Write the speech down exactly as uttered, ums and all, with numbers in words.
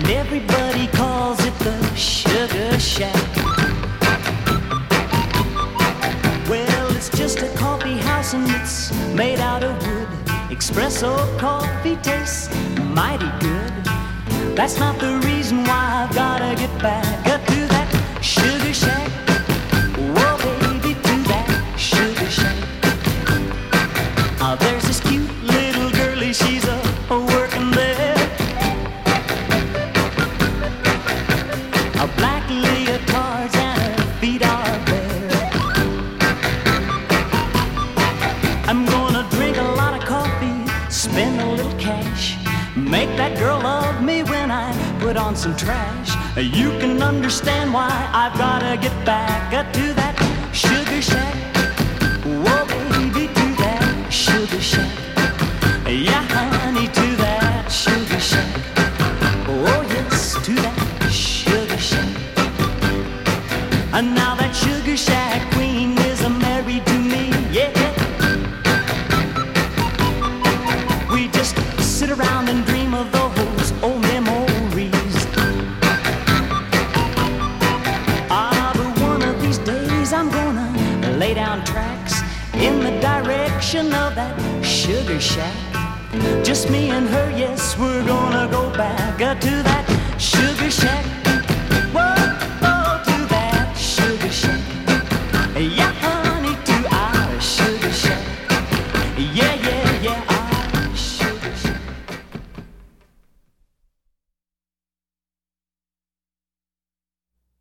everybody calls it the Sugar Shack. Well, it's just a coffee house and it's made out of wood. Espresso coffee tastes mighty good. That's not the reason why I've gotta get back up to that Sugar Shack. Whoa, baby, to that Sugar Shack. Uh, there's this cute little girlie, she's a, a working there. A black leotards and her feet are bare. I'm gonna drink a lot of coffee, spend a little cash, make that girl love me when I put on some trash. You can understand why I've gotta get back up to that Sugar Shack. Whoa, baby, to that Sugar Shack. Yeah, honey, to that Sugar Shack. Oh, yes, to that Sugar Shack. And now that Sugar Shack queen is married to me, yeah. We just sit around and dream of those old memories. Ah, but one of these days I'm gonna lay down tracks in the direction of that Sugar Shack. Just me and her, yes, we're gonna go back uh, to that Sugar Shack.